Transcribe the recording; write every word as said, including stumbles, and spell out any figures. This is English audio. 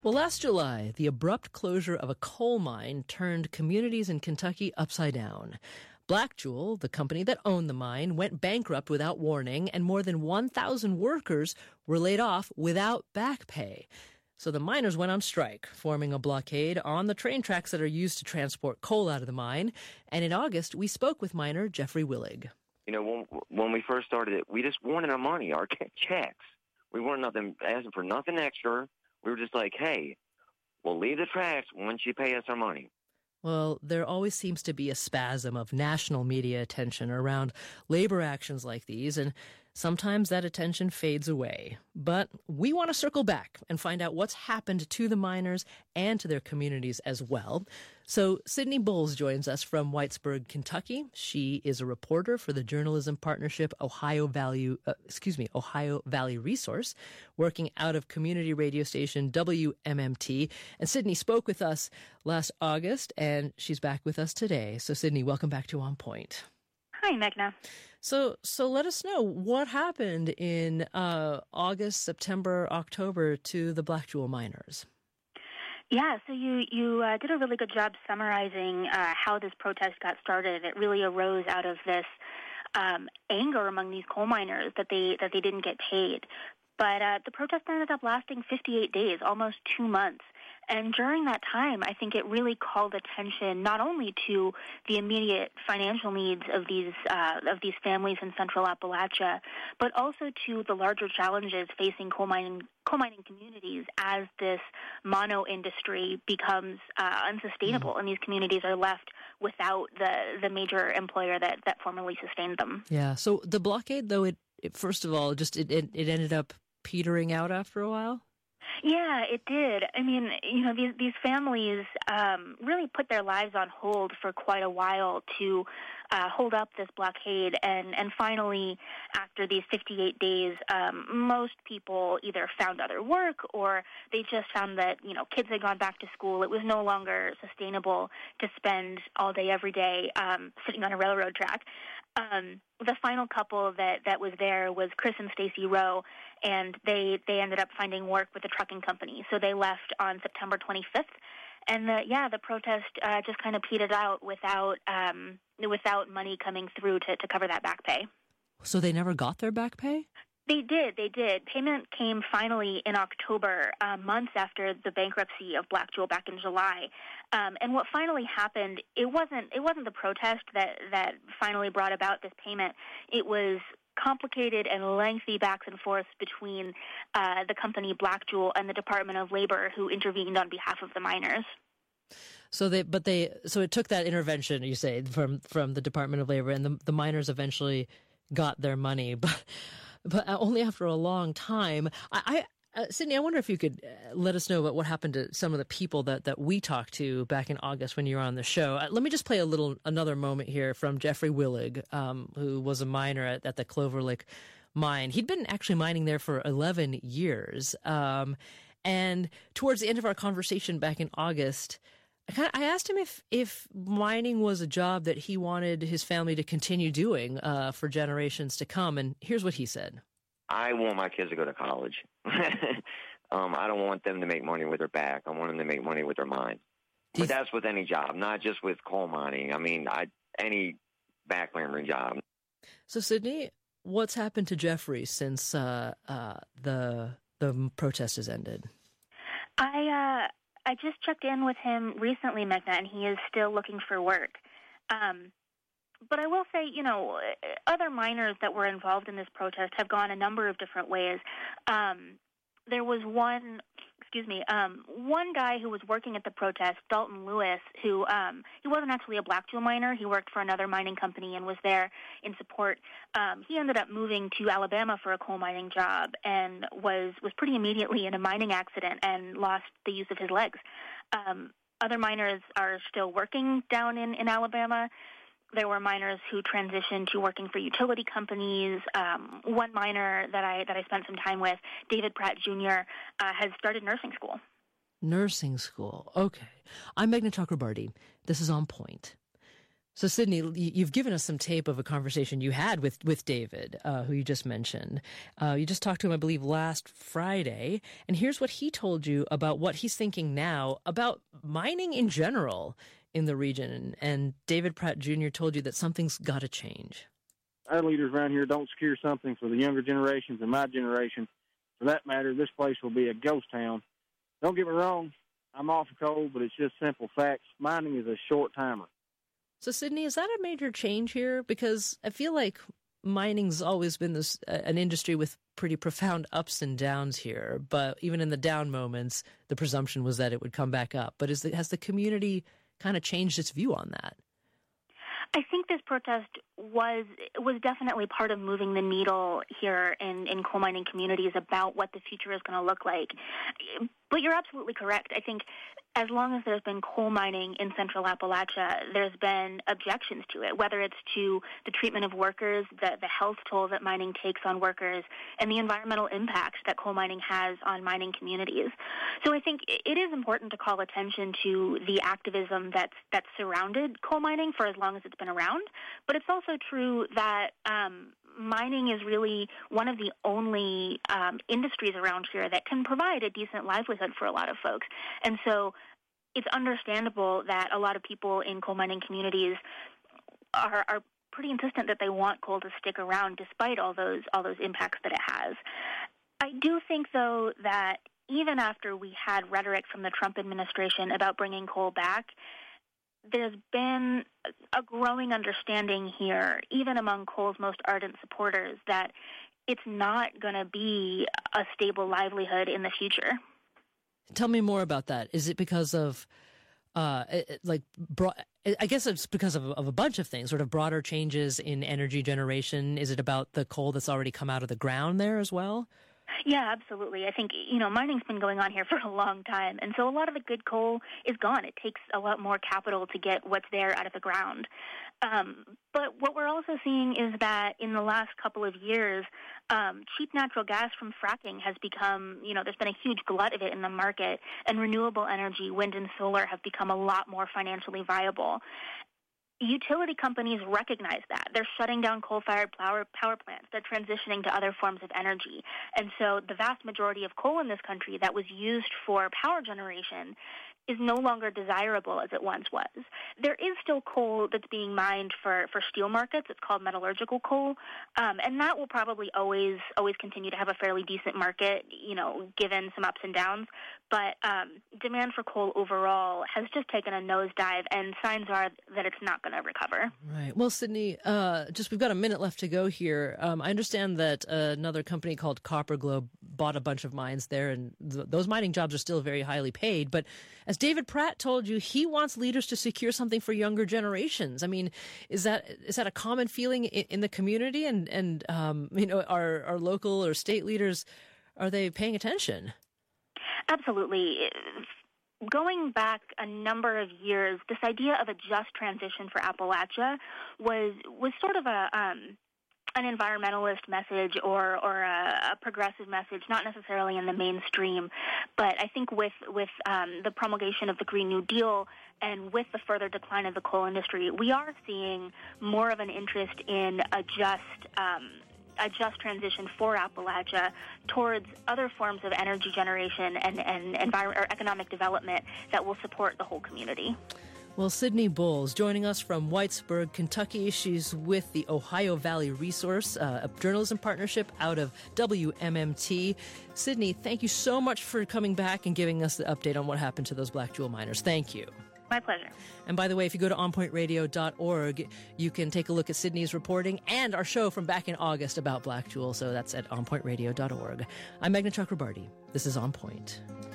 Well, last July, the abrupt closure of a coal mine turned communities in Kentucky upside down. Black Jewel, the company that owned the mine, went bankrupt without warning, and more than one thousand workers were laid off without back pay. So the miners went on strike, forming a blockade on the train tracks that are used to transport coal out of the mine. And in August, we spoke with miner Jeffrey Willig. You know, when, when we first started it, we just wanted our money, our checks. We weren't nothing asking for nothing extra. We were just like, hey, we'll leave the tracks once you pay us our money. Well, there always seems to be a spasm of national media attention around labor actions like these, and sometimes that attention fades away. But we want to circle back and find out what's happened to the miners and to their communities as well. So Sydney Bowles joins us from Whitesburg, Kentucky. She is a reporter for the journalism partnership Ohio Valley, uh, excuse me, Ohio Valley Resource, working out of community radio station W M M T. And Sydney spoke with us last August, and she's back with us today. So Sydney, welcome back to On Point. Hi, Meghna. So, so let us know what happened in uh, August, September, October to the Black Jewel miners. Yeah, so you you uh, did a really good job summarizing uh, how this protest got started. It really arose out of this um, anger among these coal miners that they that they didn't get paid. But uh, the protest ended up lasting fifty-eight days, almost two months. And during that time, I think it really called attention not only to the immediate financial needs of these uh, of these families in Central Appalachia, but also to the larger challenges facing coal mining coal mining communities as this mono industry becomes uh, unsustainable, mm. and these communities are left without the the major employer that that formerly sustained them. Yeah. So the blockade, though, it, it first of all, just it, it it ended up petering out after a while. Yeah, it did. I mean, you know, these these families um, really put their lives on hold for quite a while to uh, hold up this blockade, and, and finally, after these fifty-eight days, um, most people either found other work or they just found that, you know, kids had gone back to school. It was no longer sustainable to spend all day, every day um, sitting on a railroad track. Um, the final couple that, that was there was Chris and Stacy Rowe, and they, they ended up finding work with a trucking company. So they left on September twenty-fifth. And, the, yeah, the protest uh, just kind of petered out without um, without money coming through to, to cover that back pay. So they never got their back pay? They did. They did. Payment came finally in October, uh, months after the bankruptcy of Black Jewel back in July. Um, and what finally happened, it wasn't it wasn't the protest that, that finally brought about this payment. It was complicated and lengthy backs and forths between uh, the company Black Jewel and the Department of Labor, who intervened on behalf of the miners. So they, but they, so it took that intervention, you say, from from the Department of Labor, and the the miners eventually got their money, but. But only after a long time. I, I uh, Sydney, I wonder if you could uh, let us know about what happened to some of the people that, that we talked to back in August when you were on the show. Uh, let me just play a little another moment here from Jeffrey Willig, um, who was a miner at, at the Clover Lake mine. He'd been actually mining there for eleven years. Um, and towards the end of our conversation back in August, I, kind of, I asked him if, if mining was a job that he wanted his family to continue doing uh, for generations to come. And here's what he said. I want my kids to go to college. um, I don't want them to make money with their back. I want them to make money with their mind. But that's with any job, not just with coal mining. I mean, I, any back laboring job. So, Sydney, what's happened to Jeffrey since uh, uh, the the protest has ended? I... Uh... I just checked in with him recently, Meghna, and he is still looking for work. Um, but I will say, you know, other miners that were involved in this protest have gone a number of different ways. Um, there was one, excuse me, um, one guy who was working at the protest, Dalton Lewis, who um, he wasn't actually a Black Jewel miner. He worked for another mining company and was there in support. Um, he ended up moving to Alabama for a coal mining job and was, was pretty immediately in a mining accident and lost the use of his legs. Um, other miners are still working down in, in Alabama. There were miners who transitioned to working for utility companies. Um, one miner that I that I spent some time with, David Pratt Junior, uh, has started nursing school. Nursing school. Okay. I'm Meghna Chakrabarti. This is On Point. So, Sydney, you've given us some tape of a conversation you had with, with David, uh, who you just mentioned. Uh, you just talked to him, I believe, last Friday. And here's what he told you about what he's thinking now about mining in general in the region. And David Pratt Junior told you that something's got to change. Our leaders around here don't secure something for the younger generations and my generation. For that matter, this place will be a ghost town. Don't get me wrong, I'm off of coal, but it's just simple facts. Mining is a short timer. So, Sydney, is that a major change here? Because I feel like mining's always been this uh, an industry with pretty profound ups and downs here. But even in the down moments, the presumption was that it would come back up. But is the, has the community kind of changed its view on that? I think this protest was was definitely part of moving the needle here in, in coal mining communities about what the future is going to look like. But you're absolutely correct. I think as long as there's been coal mining in Central Appalachia, there's been objections to it, whether it's to the treatment of workers, the, the health toll that mining takes on workers, and the environmental impacts that coal mining has on mining communities. So I think it is important to call attention to the activism that's, that's surrounded coal mining for as long as it's been around. But it's also true that um, mining is really one of the only um, industries around here that can provide a decent livelihood for a lot of folks. And so it's understandable that a lot of people in coal mining communities are, are pretty insistent that they want coal to stick around despite all those all those impacts that it has. I do think, though, that even after we had rhetoric from the Trump administration about bringing coal back, there's been a growing understanding here, even among coal's most ardent supporters, that it's not going to be a stable livelihood in the future. Tell me more about that. Is it because of, uh, like, bro- I guess it's because of, of a bunch of things, sort of broader changes in energy generation? Is it about the coal that's already come out of the ground there as well? Yeah, absolutely. I think, you know, mining's been going on here for a long time, and so a lot of the good coal is gone. It takes a lot more capital to get what's there out of the ground. Um, but what we're also seeing is that in the last couple of years, um, cheap natural gas from fracking has become, you know, there's been a huge glut of it in the market, and renewable energy, wind and solar, have become a lot more financially viable. Utility companies recognize that. They're shutting down coal-fired power, power plants. They're transitioning to other forms of energy. And so the vast majority of coal in this country that was used for power generation is no longer desirable as it once was. There is still coal that's being mined for, for steel markets. It's called metallurgical coal, um, and that will probably always always continue to have a fairly decent market, you know, given some ups and downs. But um, demand for coal overall has just taken a nosedive, and signs are that it's not going to recover. Right. Well, Sydney, uh, just we've got a minute left to go here. Um, I understand that uh, another company called Copper Globe bought a bunch of mines there, and th- those mining jobs are still very highly paid. But as David Pratt told you, he wants leaders to secure something for younger generations. I mean, is that is that a common feeling in, in the community? And and um, you know, our our local or state leaders, are they paying attention? Absolutely. Going back a number of years, this idea of a just transition for Appalachia was was sort of a um, an environmentalist message or or a, a progressive message, not necessarily in the mainstream. But I think with with um, the promulgation of the Green New Deal and with the further decline of the coal industry, we are seeing more of an interest in a just um, a just transition for Appalachia towards other forms of energy generation and, and envir- or economic development that will support the whole community. Well, Sydney Bowles joining us from Whitesburg, Kentucky. She's with the Ohio Valley Resource, uh, a journalism partnership out of W M M T. Sydney, thank you so much for coming back and giving us the update on what happened to those Black Jewel miners. Thank you. My pleasure. And by the way, if you go to on point radio dot org, you can take a look at Sydney's reporting and our show from back in August about Black Jewel. So that's at on point radio dot org. I'm Meghna Chakrabarty. This is On Point.